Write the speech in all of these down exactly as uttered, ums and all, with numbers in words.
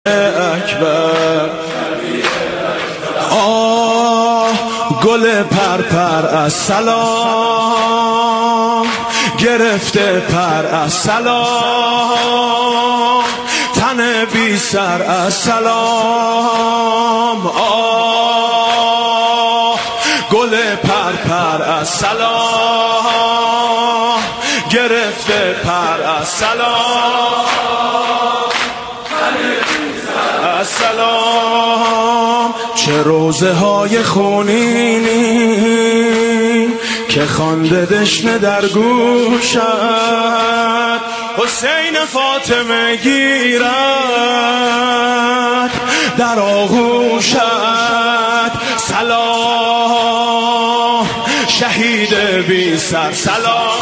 اکبر. آه گل پرپر از سلام گرفته پر از سلام، تن بی سر از سلام. آه گل پرپر از سلام گرفته پر از سلام، السلام. چه روزه های خونینی که خوانده دشنه در گوشت، حسین فاطمه گیرد در آغوشت. سلام شهید بی سر، سلام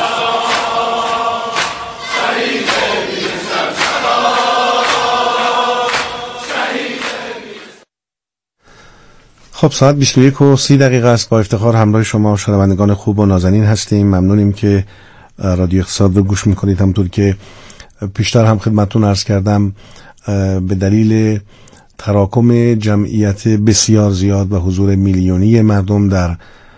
خب ساعت بیست و یک و سی دقیقه است. با افتخار همراه شما شنوندگان خوب و نازنین هستیم. ممنونیم که رادیو اقتصاد رو گوش میکنید. همونطور که پیشتر هم خدمتتون عرض کردم، به دلیل تراکم جمعیت بسیار زیاد و حضور میلیونی مردم در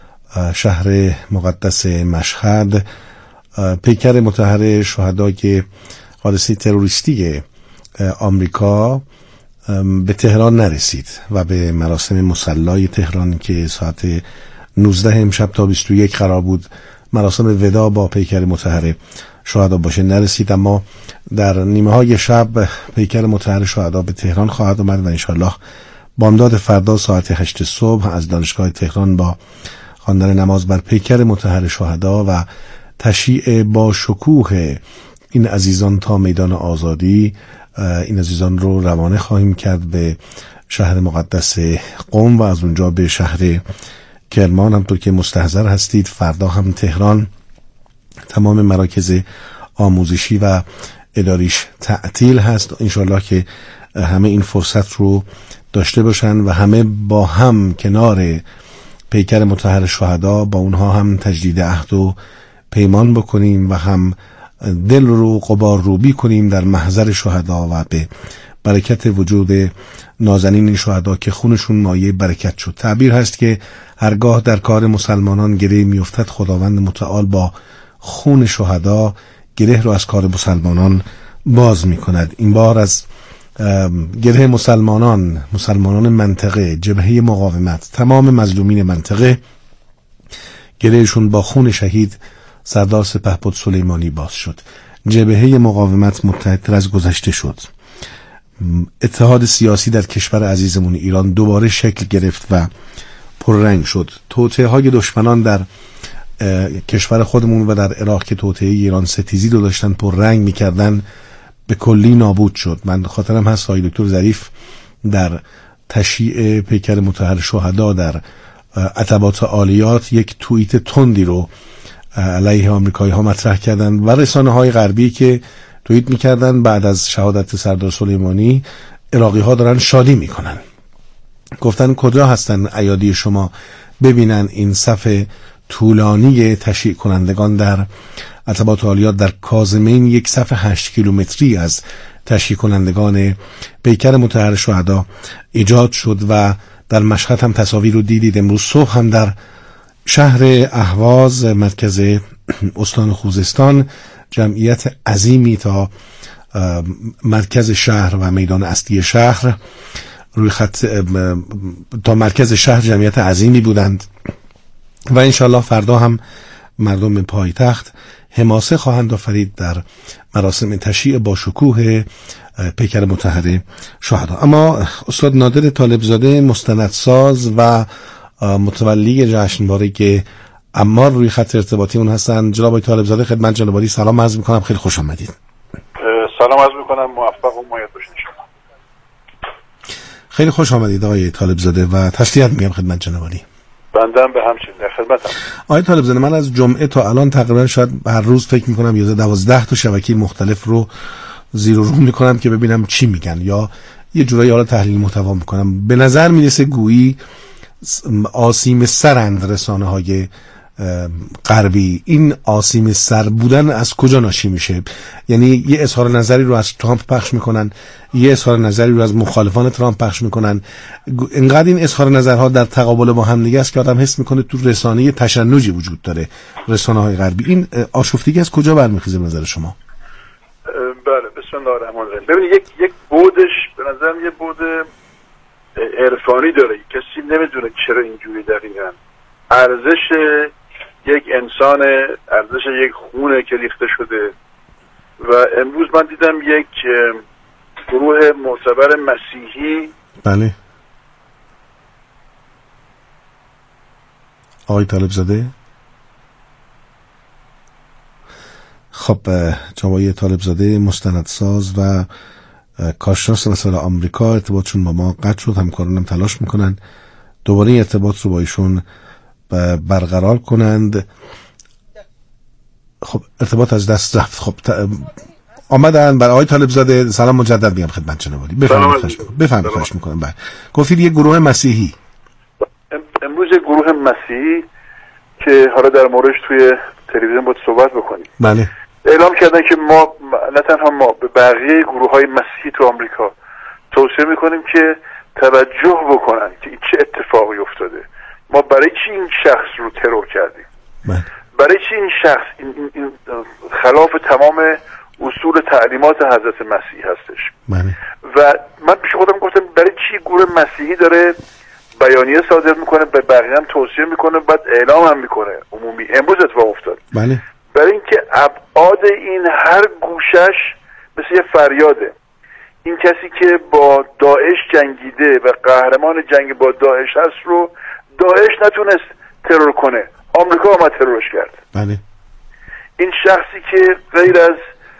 شهر مقدس مشهد، پیکر مطهر شهدای حادثه تروریستی آمریکا به تهران نرسید و به مراسم مصلی تهران که ساعت نوزده امشب تا بیست و یک قرار بود مراسم ودا با پیکر مطهر شهدا باشه نرسید. اما در نیمه های شب پیکر مطهر شهدا به تهران خواهد آمد و انشالله بامداد فردا ساعت هشت صبح از دانشگاه تهران با خواندن نماز بر پیکر مطهر شهدا و تشییع با شکوه این عزیزان تا میدان آزادی، این عزیزان رو روانه خواهیم کرد به شهر مقدس قم و از اونجا به شهر کرمان. همطور که مستحضر هستید فردا هم تهران تمام مراکز آموزشی و اداریش تعطیل هست. انشالله که همه این فرصت رو داشته باشن و همه با هم کنار پیکر مطهر شهدا با اونها هم تجدید عهد و پیمان بکنیم و هم دل رو غبار روبی کنیم در محضر شهدا و به برکت وجود نازنین این شهدا که خونشون مایه برکت شد. تعبیر هست که هرگاه در کار مسلمانان گره میافتد، خداوند متعال با خون شهدا گره رو از کار مسلمانان باز می کند. این بار از گره مسلمانان مسلمانان منطقه، جبهه مقاومت، تمام مظلومین منطقه، گرهشون با خون شهید سردار سپهبد سلیمانی باز شد. جبهه مقاومت متحدتر از گذشته شد. اتحاد سیاسی در کشور عزیزمون ایران دوباره شکل گرفت و پررنگ شد. توطئه های دشمنان در کشور خودمون و در عراق که توطئه ایران ستیزی رو داشتن پررنگ میکردن به کلی نابود شد. من خاطرم هست آقای دکتر ظریف در تشییع پیکر مطهر شهدا در عتبات عالیات یک توییت تندی رو علیه آمریکایی ها مطرح کردن و رسانه های غربی که توییت میکردن بعد از شهادت سردار سلیمانی عراقی ها دارن شادی میکنن. گفتن کجا هستن ایادی شما ببینن این صف طولانی تشییع کنندگان در عتبات عالیات در کاظمین، یک صف هشت کیلومتری از تشییع کنندگان پیکر مطهر شهدا ایجاد شد و در مشهد هم تصاویر رو دیدید. امروز صبح هم در شهر اهواز مرکز استان خوزستان جمعیت عظیمی تا مرکز شهر و میدان اصلی شهر روی خط تا مرکز شهر جمعیت عظیمی بودند و انشالله فردا هم مردم پایتخت حماسه خواهند آفرید در مراسم تشییع با شکوه پیکر مطهر شهدا. اما استاد نادر طالبزاده مستندساز و متولی جشنواره که عمار روی خط ارتباطی اون هستن. جناب آقای طالبزاده خدمت جناب عالی سلام عرض می‌کنم، خیلی خوش آمدید. سلام عرض می‌کنم، موفق و مایه باشید شما. خیلی خوش آمدید آقای طالبزاده و تسلیت میگم خدمت جناب عالی. بندم به همچنین در خدمتم. آقای طالبزاده من از جمعه تا الان تقریبا شاید هر روز فکر می‌کنم یازده دوازده تا شبکه مختلف رو زیر و رو می‌کنم که ببینم چی میگن یا یه جورایی حالا تحلیل محتوا می‌کنم. به نظر میرسه گویی آسیم سرند رسانه‌های غربی، این آسیم سر بودن از کجا ناشی میشه؟ یعنی یه اظهار نظری رو از ترامپ پخش میکنن، یه اظهار نظری رو از مخالفان ترامپ پخش میکنن. اینقدر این اظهار نظرها در تقابل با هم دیگه است که آدم حس میکنه تو رسانه تشنجی وجود داره، رسانه های غربی. این آشفتگی از کجا برمیخیزه به نظر شما؟ بله، بسم الله الرحمن الرحیم. ببینید یک یک بودش به نظرم یه بود عرفانی داره. کسی نمیدونه چرا اینجوری دقیقاً. ارزش یک انسان، ارزش یک خونه که ریخته شده. و امروز من دیدم یک گروه معتبر مسیحی، بله، آقای طالب زاده. خب جناب طالب زاده مستندساز و کارشناس مسائل آمریکا، ارتباطشون با ما قطع شد. همکارانم تلاش میکنن دوباره ارتباط رو با ایشون برقرار کنند. خب ارتباط از دست رفت. خب ت... آمدن. برای آقای طالب زاده سلام مجدد میگم خدمت جناب عالی. بفرمایید. بفرمایید خواهش میکنم. بله، گفتید یک گروه مسیحی. امروز یک گروه مسیحی که حالا در موردش توی تلویزیون باید صحبت بکنیم، بله، اعلام کردن که ما نه تنها ما به بقیه گروه های مسیحی تو آمریکا توصیه میکنیم که توجه بکنن که چه اتفاقی افتاده. ما برای چی این شخص رو ترور کردیم؟ بله. برای چی این شخص این, این, این خلاف تمام اصول تعلیمات حضرت مسیح هستش؟ بله. و من پیش خودم گفتم برای چی گروه مسیحی داره بیانیه صادر میکنه، به بقیه هم توصیه میکنه، بعد اعلام هم میکنه عمومی. امروز اتفاق افتاد. بله. برای اینکه ابعاد این هر گوشش مثل یه فریاده. این کسی که با داعش جنگیده و قهرمان جنگ با داعش هست رو داعش نتونست ترور کنه، آمریکا آمد ترورش کرد. بله. این شخصی که غیر از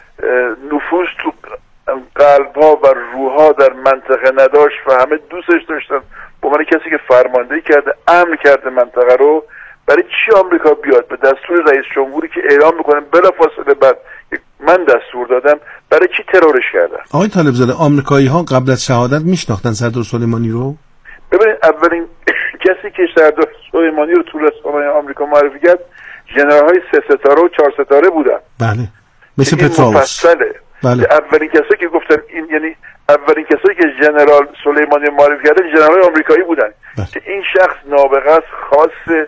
نفوذ تو قلب‌ها و روح‌ها در منطقه نداشت و همه دوستش داشتن، به عنوان کسی که فرماندهی کرده، امن کرده منطقه رو، برای چی آمریکا بیاد به دستور رئیس جمهوری که اعلام میکنه بلافاصله بعد من دستور دادم، برای چی ترورش کردن؟ آقای طالب زاده، آمریکایی‌ها قبل از شهادت میشناختن سردار سلیمانی رو؟ ببینید، اولین کسی که سردار سلیمانی رو تو رسانه‌های آمریکا معرفی کرد ژنرال‌های سه ستاره و چهار ستاره بودن. بله، مثل پتروس. بله. اولین کسی که گفتن این، یعنی اولین کسی که ژنرال سلیمانی معرفی کردن ژنرال‌های آمریکایی بودن. بله. که این شخص نابغه است، خاص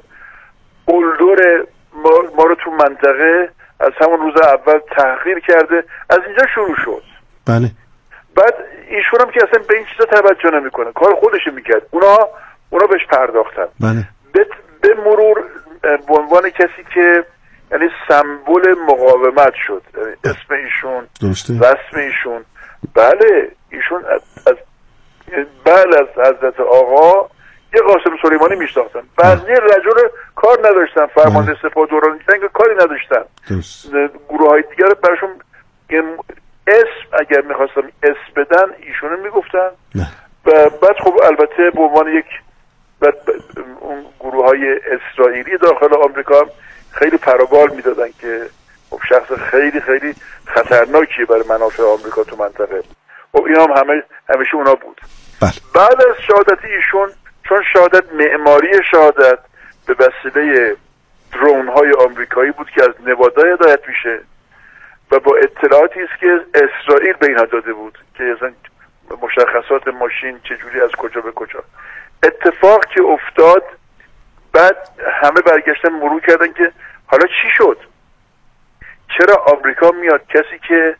اولدور ما, ما رو تو منطقه از همون روز اول تحقیر کرده. از اینجا شروع شد. بله. بعد ایشون هم که اصلا به این چیزا توجه نمیکنه، کار خودش میکرد. اونا اونا بهش پرداختن. بله. به, به مرور به عنوان کسی که یعنی سمبل مقاومت شد. یعنی اسم ایشون، درسته، رسم ایشون، بله، ایشون از, از بله از حضرت آقا یه قاسم سلیمانی میشناختن. بعضی رجل کار نداشتن، فرمانده سپاه دوران جنگ کاری نداشتن. گروه های دیگر براشون اسم اگر میخواستم اسم بدن ایشونو میگفتن. و بعد خب البته به عنوان یک بعد اون گروه های اسرائیلی داخل آمریکا خیلی پروبال میدادن که خب شخص خیلی خیلی خطرناکیه برای منافع آمریکا تو منطقه. خب این هم همه همیشه اونا بود. بله. بعد از شهادت ایشون، چون شهادت معماری شهادت به وسیله درون های آمریکایی بود که از نوادا هدایت میشه و با اطلاعاتی است که اسرائیل به اینها داده بود که مثلا مشخصات ماشین چجوری از کجا به کجا. اتفاق که افتاد، بعد همه برگشتن مرور کردن که حالا چی شد؟ چرا آمریکا میاد کسی که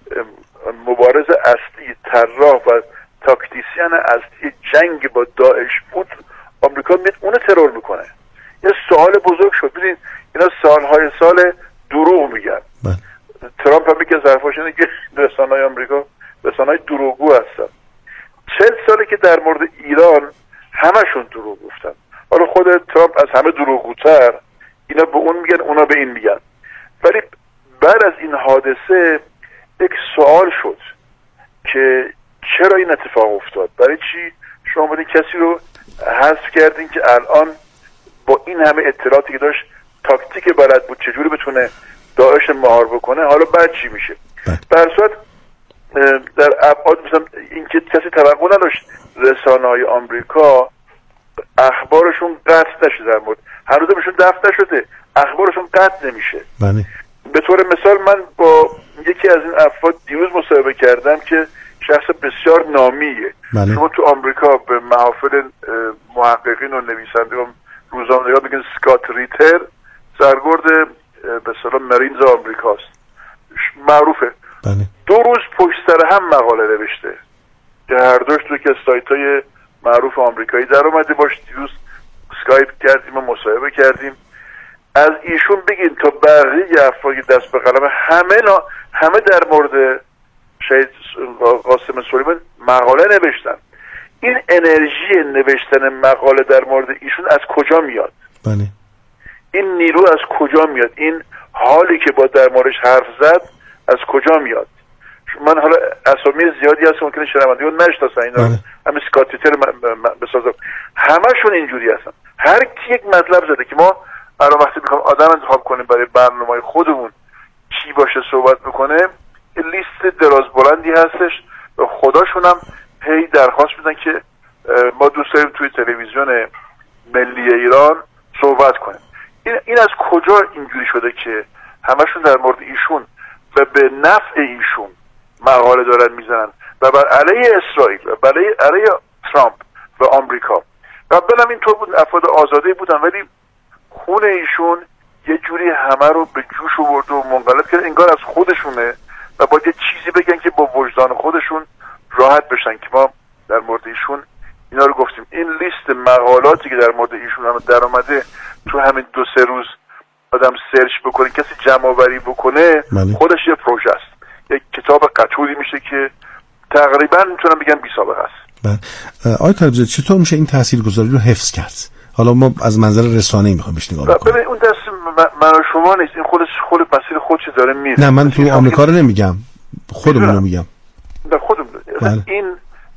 مبارز اصلی، طراح و تاکتیسین اصلی جنگ با داعش بود، آمریکا میاد اون ترور میکنه؟ یه سوال بزرگ شد. ببینید اینا سالهای سال دروغ میگن. ترامپ هم میگه ظرفاش اینه که رسانه‌های آمریکا رسانه‌های دروغگو هستن. چهل ساله که در مورد ایران همشون دروغ گفتن. حالا خود ترامپ از همه دروغگوتر، اینا به اون میگن اونا به این میگن. ولی بعد از این حادثه یک سوال شد که چرا این اتفاق افتاد؟ برای چی شما بودین کسی رو حذف کردین که الان با این همه اطلاعاتی که داشت، تاکتیک بلد بود چجوری بتونه داعش مهار بکنه، حالا بعد چی میشه؟ در صورت در ابعاد مثلا اینکه کسی توقع نداشت رسانه‌های آمریکا اخبارشون قطع نشه در مورد، هنوز بهشون دفع نشده، اخبارشون قطع نمیشه. بله. به طور مثال من با یکی از این افراد دیروز مصاحبه کردم که شخص بسیار نامیه. بله. شما تو آمریکا به محافل محققین و نویسندگان روزنامه‌نگار میگن اسکات ریتر، سرگرد به اصطلاح مرینز آمریکاست، معروفه. بله. دو روز پشت سر هم مقاله نوشته که هر دوش توی که سایت‌های معروف آمریکایی در اومده. باش دیروز اسکایپ کردیم و مصاحبه کردیم. از ایشون بگین تا بقیه افرادی دست به قلم همه نا... همه در مورد شهید قاسم سلیمانی مقاله نوشتن. این انرژی نوشتن مقاله در مورد ایشون از کجا میاد؟ بله. این نیرو از کجا میاد؟ این حالی که با در موردش حرف زد از کجا میاد؟ من حالا اسامی زیادی هست ممکنه شنوندگان نشناسن اینا، بله. همین اسکاتیتر بسازم، همشون اینجوری هستن. هر کی یک مطلب زده که ما الان وقتی میخوام آدم انتخاب کنیم برای برنامه خودمون کی باشه صحبت بکنه، لیست دراز بلندی هستش و خداشون هم هی درخواست میدن که ما دوست داریم توی تلویزیون ملی ایران صحبت کنیم. این این از کجا اینجوری شده که همشون در مورد ایشون و به نفع ایشون مقاله دارن میزنن و بر علیه اسرائیل و برای علیه ترامپ و آمریکا. و بلم اینطور بود، افراد آزاده بودن ولی خون ایشون یه جوری همه رو به جوش آورد و منقلب کرد، انگار از خودشونه و باید یه چیزی بگن که با وجدان خودشون راحت بشن که ما در مورد ایشون اینا رو گفتیم. این لیست مقالاتی که در مورد ایشون هم در آمده تو همین دو سه روز آدم سرچ بکنه، کسی جمع آوری بکنه، مالی. خودش یه پروژه است، یک کتاب قطوری میشه که تقریبا میتونم بگم بی سابقه است. بله. آقای طالبزاده چطور میشه این تاثیرگذاری رو حفظ کرد؟ حالا ما از منظر رسانه‌ای میخوایم بهش نگاه بکنیم. ببین اون دست من و شما نیست، این خودش خود مسیر خودش داره میره. نه من تو آمریکا رو نمیگم، خودمون رو میگم. نه خودمون. بله. این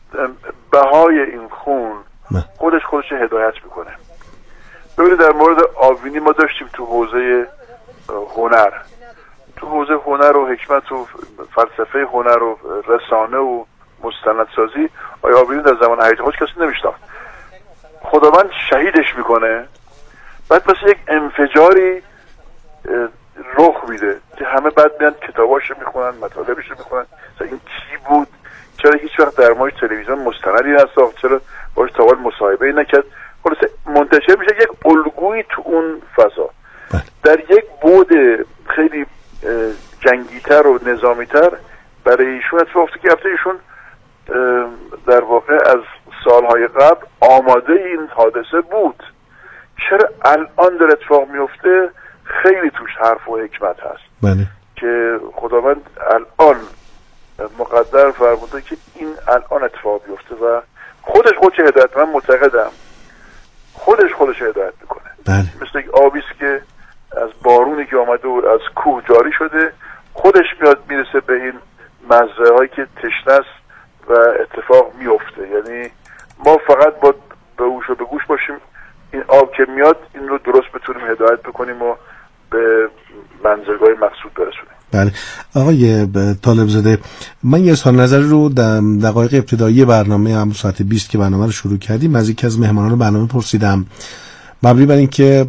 بهای این خون بله. خودش خودش هدایت میکنه. ببینید در مورد آوینی ما داشتیم تو حوزه هنر، تو حوزه هنر و حکمت و فلسفه هنر و رسانه و مستندسازی آیا آوینی در زمان حیات خودش کسی نمیشناخت. خداوند شهیدش میکنه، بعد پس یک انفجاری رخ میده که همه بعد میان کتاباشو میخونن، مطالبشو میخونن. این کی بود؟ چرا هیچ وقت در موردش تلویزیون مستندی نساخت؟ چرا باهاش تا حال مصاحبه‌ای نکرد؟ خلاص منتشر میشه یک الگویی تو اون فضا. در یک بعد خیلی جنگی‌تر و نظامی‌تر برای ایشون اتفاق افتاد که هفته ایشون در واقع از سالهای قبل آماده این حادثه بود. چرا الان در اتفاق میفته؟ خیلی توش حرف و حکمت هست. بله. که خداوند الان مقدر فرموده که این الان اتفاق بیفته و خودش خودش هدایت، من معتقدم خودش خودش هدایت میکنه. بله. مثل یک آبیست که از بارونی که آمده و از کوه جاری شده خودش میاد میرسه به این مزرعه هایی که تشنه است و اتفاق میفته. یعنی ما فقط با به گوش و به گوش باشیم، این آب که میاد این رو درست بتونیم هدایت بکنیم و به منزلگاه مقصود برسونیم. بله. آقای طالبزاده من یه اظهار نظر رو در دقایق ابتدایی برنامه هم ساعت بیست که برنامه رو شروع کردیم از یکی از مهمانان برنامه پرسیدم، مبنی بر اینکه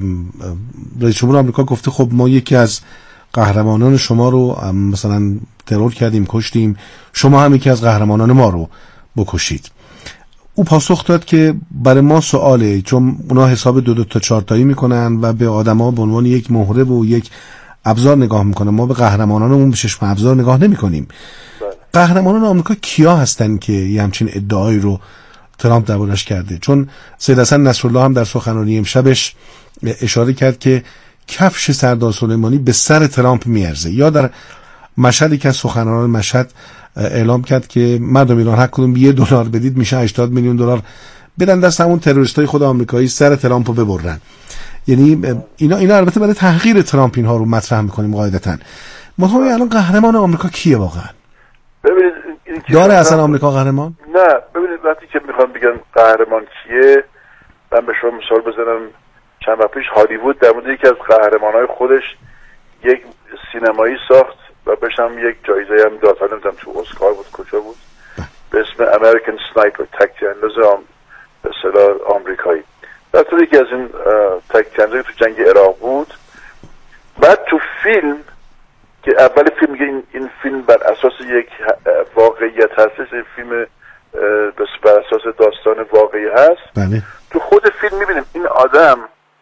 رئیس جمهور آمریکا گفته خب ما یکی از قهرمانان شما رو مثلا ترور کردیم، کشتیم، شما هم یکی از قهرمانان ما رو بکشید. او پاسخ داد که برای ما سواله، چون اونا حساب دو دو تا چهار تایی میکنن و به آدما به عنوان یک مهره و یک ابزار نگاه میکنن. ما به قهرمانانمون به چشم ابزار نگاه نمیکنیم. قهرمانان آمریکا کیا هستن که یه همچین ادعایی رو ترامپ دربارش کرده؟ چون سید حسن نصرالله هم در سخنرانی امشبش اشاره کرد که کفش سردار سلیمانی به سر ترامپ میارزه. یا در مشهدی که از سخنرانان مشهد اعلام کرد که مردم ایران هر کدوم یه دلار بدید میشه هشتاد میلیون دلار بدن دست همون تروریستای خود آمریکایی سر ترامپ رو ببرن. یعنی اینا اینا البته برای تحقیر ترامپ اینها رو مطرح میکنیم قاعدتاً. مطمئن الان قهرمان آمریکا کیه واقعا؟ ببینید داره اصلا آمریکا قهرمان؟ نه. ببینید وقتی که میخوام بگم قهرمان کیه، من به شما مثال بزنم. چند وقت پیش هالیوود در مورد یکی از قهرمانای خودش یک سینمایی ساخت و بهش هم یک جایزه هم داد. حالا نمیدونم تو اسکار بود کجا بود، به اسم امریکن سنایپر، تک‌تیر انداز به اصطلاح آمریکایی. در یکی از این تکنزایی تو جنگ عراق بود. بعد تو فیلم که اول فیلم میگه این, این فیلم بر اساس یک واقعیت هست، این فیلم بر اساس داستان واقعی هست. بله. تو خود فیلم میبینیم این آدم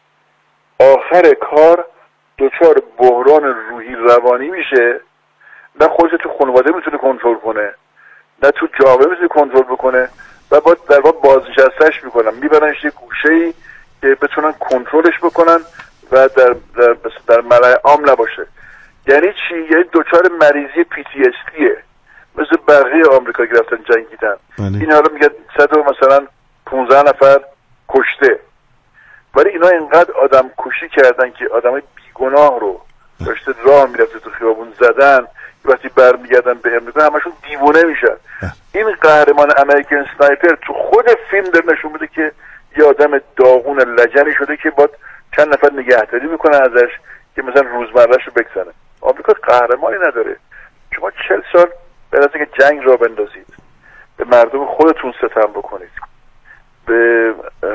آخر کار دچار بحران روحی روانی میشه، نه خودش تو خانواده میتونه کنترل کنه، نه تو جامعه میتونه کنترل بکنه و با در واقع بازنشسته‌اش میکنن، میبرنش یه گوشه‌ای که بتونن کنترلش بکنن و در در, در ملأ عام نباشه. یعنی چی؟ یعنی دچار مریضی پی تی اس دیه، مثل بقیه آمریکا که رفتن جنگیدن. این حالا میگه صد و مثلا پانزده نفر کشته، ولی اینا اینقدر آدم کشی کردن که آدمای بیگناه رو داشته راه میرفته تو خیابون زدن، وقتی برمیگردن به امریکا همشون دیوونه میشن. این قهرمان امریکن سنایپر تو خود فیلم در نشون میده که یه آدم داغون لجنی شده که باید چند نفر نگهداری میکنن ازش که مثلا روزمرهش رو بگذنه. آمریکا قهرمانی نداره. شما چل سال بعد از اینکه جنگ را بندازید، به مردم خودتون ستم بکنید، به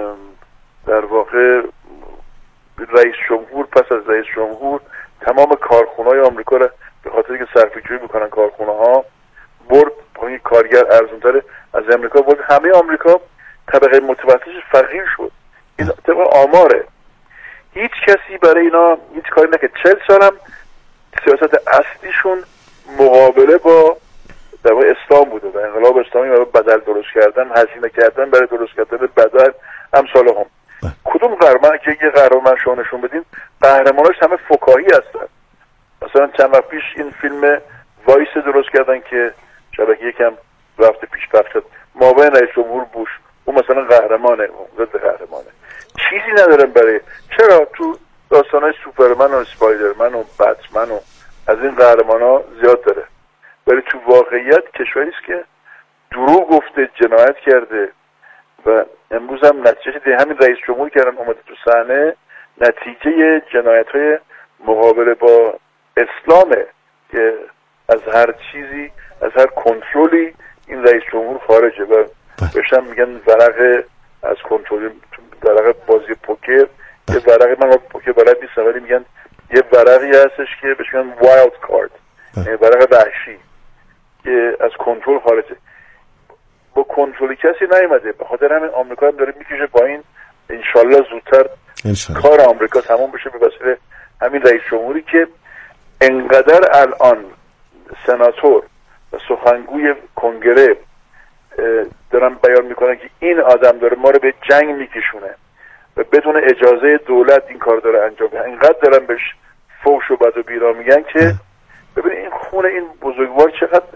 در واقع رئیس جمهور پس از رئیس جمهور تمام کارخونه‌های آمریکا رو به خاطر که صرفه‌جویی میکنن کارخونه‌ها برد پایین، کارگر ارزان‌تر از امریکا برد، همه آمریکا طبقه متوسطش فقیر شد. این طبق آماره. هیچ کسی برای اینا هیچ کاری نکرد. چهل سال هم سیاست اصلیشون مقابله با در واقع اسلام بوده و انقلاب اسلامی برای بدل درست کردن، هزینه کردن برای درست کردن بدل امثال هم. کدوم قهرمان که یه قهرمان شما نشون بدین، قهرماناش همه فکاهی هستن. مثلا چند وقت پیش این فیلم وایس درست کردن که شبکه یکم رفته پیش پخش شد، معاون رئیس جمهور بوش، اون مثلا قهرمانه، ضد قهرمانه، چیزی ندارن برای. چرا تو داستانای سوپرمن و اسپایدرمن و بتمن و از این قهرمانا زیاد داره، ولی تو واقعیت کشوری است که دروغ گفته، جنایت کرده و امروز هم نتیجه ده همین رئیس جمهور کردن اومده تو صحنه، نتیجه جنایت‌های مقابله با اسلامه که از هر چیزی، از هر کنترلی این رئیس جمهور خارجه و بهشم میگن ورق از کنترل، ورق بازی پوکر، یه ورق، من پوکر بلد نیستم ولی میگن یه ورقی هستش که بهش میگن وایلد کارت، یعنی ورق وحشی که از کنترل خارجه. با کنترل کسی نیومده، به خاطر همین آمریکا هم داره میکشه با این. انشالله زودتر انشالله. کار آمریکا تمام بشه به وسیله همین رئیس جمهوری که انقدر الان سناتور و سخنگوی کنگره دارن بیان میکنن که این آدم داره ما رو به جنگ میکشونه و بدون اجازه دولت این کار داره انجام میده، اینقدر دارن بهش فوش و بد و بیرا میگن که ببینید این خون این بزرگوار چقدر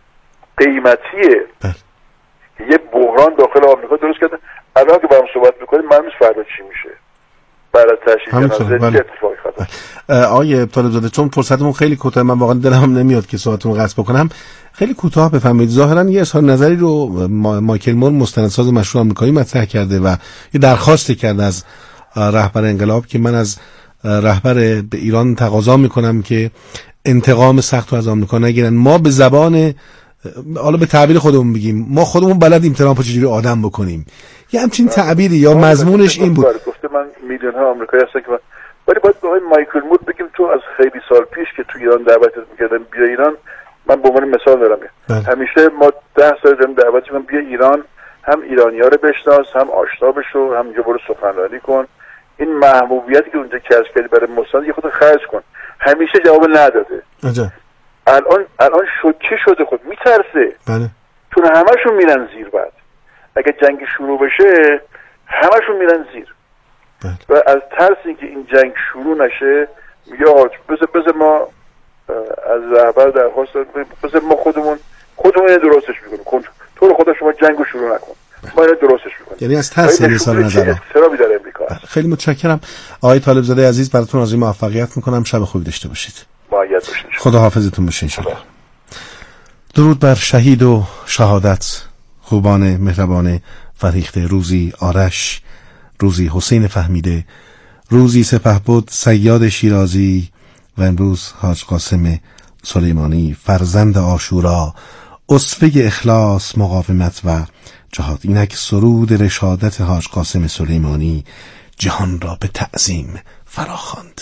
قیمتیه. یه بحران داخل آمریکا درست کرده. الان که با هم صحبت میکنیم من نیست فردا چی میشه بعد از تشریف جنازه چه اتفاقی خواهد. آقای طالبزاده، چون فرصتمون خیلی کوتاه، من واقعا دلم نمیاد که صحبتتون قطع بکنم، خیلی کوتاه بفهمید. ظاهرا یه اظهار نظری رو ما... مایکل مور مستندساز مشهور آمریکایی مطرح کرده و یه درخواستی کرده از رهبر انقلاب که من از رهبر به ایران تقاضا میکنم که انتقام سخت رو از آمریکا نگیرن. ما به زبان، حالا به تعبیر خودمون بگیم، ما خودمون بلدیم ترامپو چجوری آدم بکنیم. یه همچین تعبیری یا مضمونش این بود. گفته من میلیون ها آمریکایی هستن که من، ولی باید به آقای مایکل مور بگیم تو از خیلی سال پیش که تو ایران دعوتت میکردن بیا ایران، من به عنوان مثال دارم بله. همیشه ما ده سال داریم دعوت میکنم بیا ایران، هم ایرانی‌ها رو بشناس، هم آشنا بشو، هم اینجا برو سخنرانی کن. این محبوبیتی که اونجا کسب کردی برای مستند یه خود خرج کن. همیشه جواب نداده. عجب. الان الان شد چی شده؟ خود میترسه. بله. چون همشون میرن زیر. بعد اگه جنگ شروع بشه همشون میرن زیر. بله. و از ترس اینکه این جنگ شروع نشه میگه آقا بذار بذار ما از رهبر درخواست داریم بذار ما خودمون خودمون درستش میکنیم. تو رو خدا شما جنگو شروع نکن. ما اینو درستش میکنیم. یعنی از ترس این سال نظر. خیلی متشکرم آقای طالبزاده عزیز، براتون آرزوی موفقیت میکنم. شب خوبی داشته باشید. خدا حافظتون باشه ان شاءالله. درود بر شهید و شهادت، خوبان مهربان فرهیخته، روزی آرش، روزی حسین فهمیده، روزی سپهبد صیاد شیرازی و امروز حاج قاسم سلیمانی، فرزند عاشورا، اسوه اخلاص، مقاومت و جهاد. اینک سرود رشادت حاج قاسم سلیمانی جهان را به تعظیم فراخواند.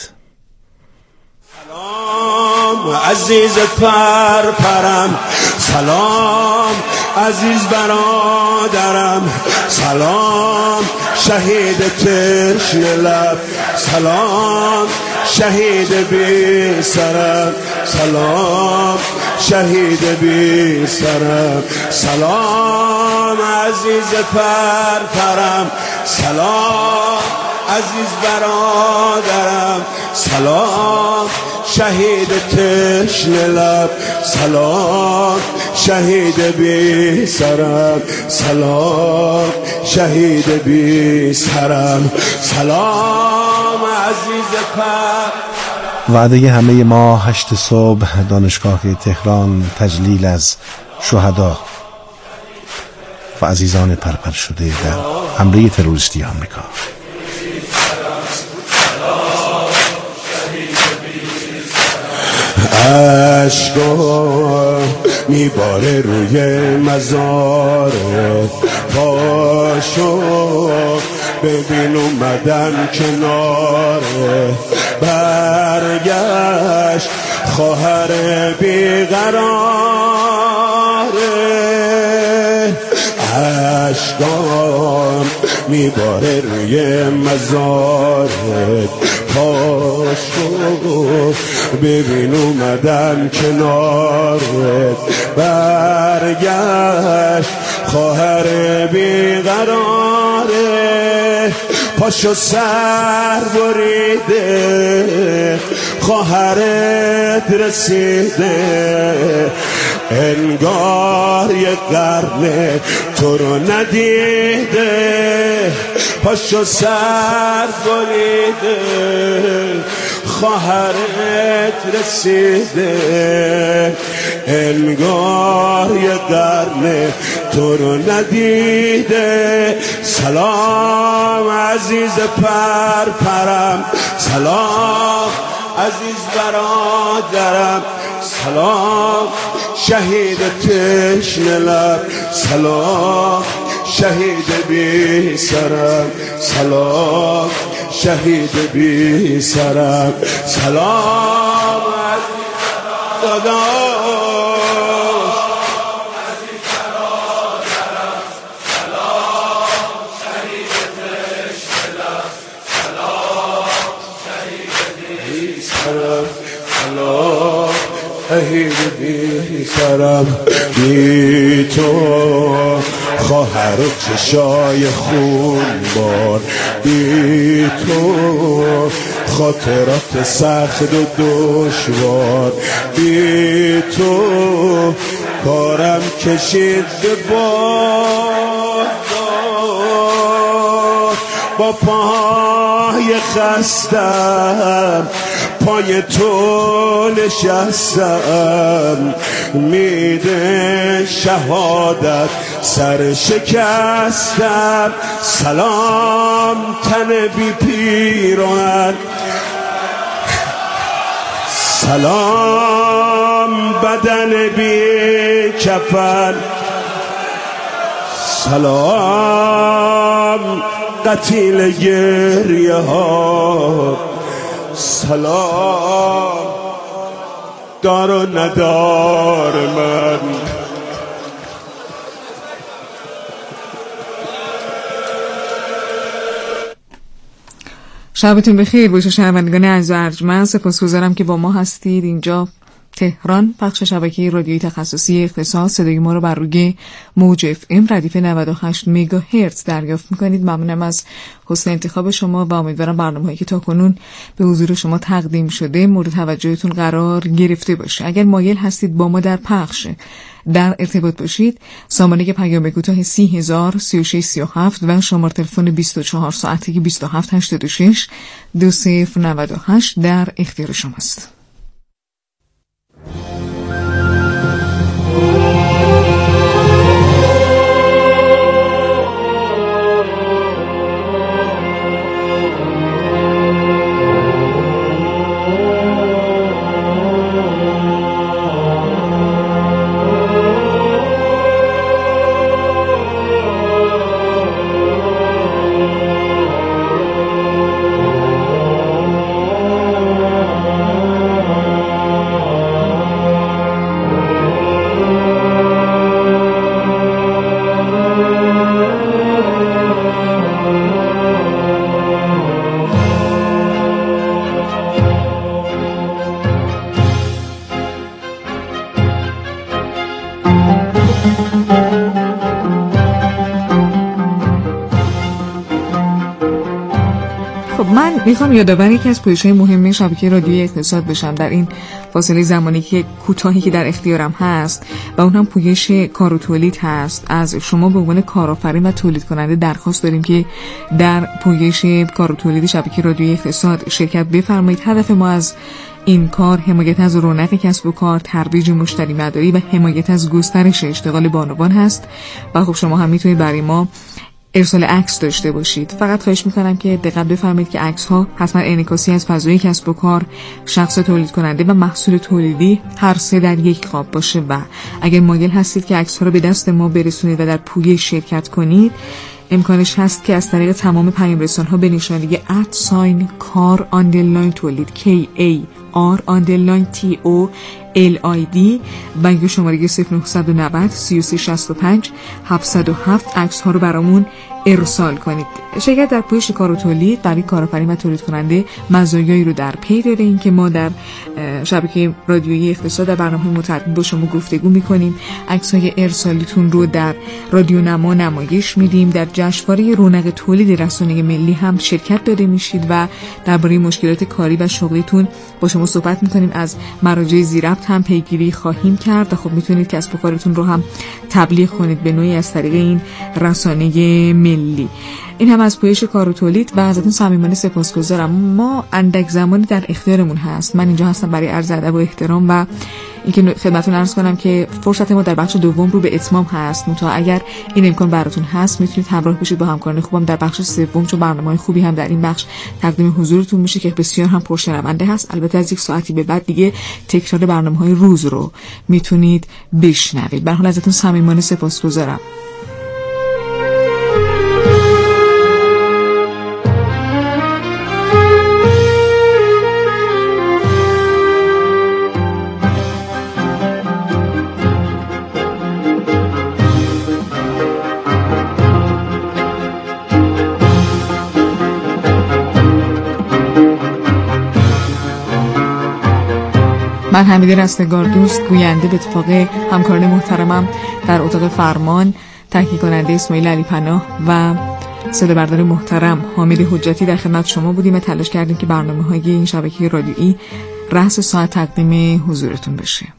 سلام عزیز پر پرم، سلام عزیز برادرم، سلام شهید تشنه لب، سلام شهید بی سرم، سلام شهید بی سرم، سلام عزیز پر پرم، سلام عزیز برادرم، سلام شهید تشنه لب، سلام شهید بی سرم، سلام شهید بی سرم، سلام عزیز پر. وعده همه ما هشت صبح دانشگاه تهران تجلیل از شهدا و عزیزان پرپر شده در حمله تروریستی آمریکا. عشقا میباره روی مزارت، پاشو ببین اومدم کناره، برگشت خواهر بیقراره، عشقام میباره روی مزارت، پاشو ببین اومدم کنارت، برگشت خواهر بیقراره، پاشو سر بریده خواهرت رسیده، انگار یه قرن تو رو ندیده، پاشو سر بریده خواهرت رسیده، انگار یه قرن تو رو ندیده، سلام عزیز پر پرم، سلام عزیز برادرم، سلام شهید تشنه لب، سلام شهید بی سرم، سلام شهید بی سرم، سلام عزیز داداش، عزیز برادرم، سلام شهید تشنه لب، سلام شهید بی سرم، سلام شهید بی سرم، بی تو خواهر و چشای خون بار، بی تو خاطرات سخت و دشوار، بی تو کارم کشید به باد، با پای خستم پای تو نشستم، میده شهادت سر شکستم، سلام تن بی پیران، سلام بدن بی کفن، سلام قتیل گریه ها، سلام دار و ندار من. شبتون بخیر باشه شنوندگان عزیز و ارجمند، سپاسگزارم که با ما هستید. اینجا تهران، پخش شبکه رادیویی تخصصی اختصاص. صدای ما رو بر روی موج اف ام ردیف نود و هشت مگاهرتز دریافت میکنید. ممنونم از حسن انتخاب شما و امیدوارم برنامه‌هایی که تاکنون به حضور شما تقدیم شده مورد توجهتون قرار گرفته باشه. اگر مایل هستید با ما در پخش در ارتباط باشید، سامانه پیام کوتاه سی هزار سی و شش سی و هفت و شماره تلفن بیست و چهار ساعته بیست و هفت هشتاد و شش دو صفر نود و هشت در اختیار شماست. خب من میخوام یادآور یکی از پویش‌های مهم شبکه رادیویی اقتصاد بشم در این فاصله زمانی که کوتاهی که در اختیارم هست و اون هم پویش کار و تولید هست. از شما به عنوان کارآفرین و تولید کننده درخواست داریم که در پویش کار و تولید شبکه رادیویی اقتصاد شرکت بفرمایید. هدف ما از این کار حمایت از رونق کسب و کار، ترویج مشتری مداری و حمایت از گسترش اشتغال بانوان هست و خب شما هم میتونید برای ما ارسال عکس داشته باشید. فقط خواهش میکنم که دقت بفرمایید که عکس ها حتما انعکاسی از فضای کسب و کار، شخص تولید کننده و محصول تولیدی هر سه در یک قاب باشه و اگر مایل هستید که عکس ها رو به دست ما برسونید و در پویش شرکت کنید، امکانش هست که از طریق تمام پیام رسان ها به نشانی ات ساین کار آندرلاین تولید کی ای آر آندرلاین تی او ال آی دی و یا شماره صفر نه نه صفر سه سه شش پنج هفت صفر هفت عکس ها رو برامون ارسال کنید. شرکت در پویش کار و تولید برای کارآفرین و تولید کننده مزایایی رو در پی داره. این که ما در شبکه رادیویی اقتصاد در برنامه‌های متعدد با شما گفتگو می‌کنیم، عکس‌های ارسالیتون رو در رادیو نما نمایش میدیم، در جشنواره رونق تولید رسانه ملی هم شرکت داده میشید و درباره مشکلات کاری و شغلیتون با شما صحبت می‌کنیم. از مراجع ذی‌ربط هم پیگیری خواهیم کرد و خب میتونید کسب و کارتون رو هم تبلیغ کنید به نوعی از طریق این رسانه ملی. این هم از پویش کار و تولید و ازتون صمیمانه سپاسگزارم. ما اندک زمانی در اختیارمون هست. من اینجا هستم برای عرض ادب و احترام و اینکه خدمتتون عرض کنم که فرصت ما در بخش دوم رو به اتمام هست. متا اگر این امکان براتون هست میتونید همراه بشید با همکاران خوبم در بخش سوم، چون برنامه‌های خوبی هم در این بخش تقدیم حضورتون میشه که بسیار هم پرشنونده هست. البته از یک ساعتی به بعد دیگه تکرار برنامه‌های روز رو میتونید بشنوید. به هر حال ازتون صمیمانه سپاسگزارم. من حمیده رستگار دوست، گوینده، به اتفاق همکاران محترمم در اتاق فرمان، تهیه کننده اسماعیل علی پناه و صدا بردار محترم حامد حجتی در خدمت شما بودیم و تلاش کردیم که برنامه‌های این شبکه رادیویی رأس ساعت تقدیم حضورتون بشه.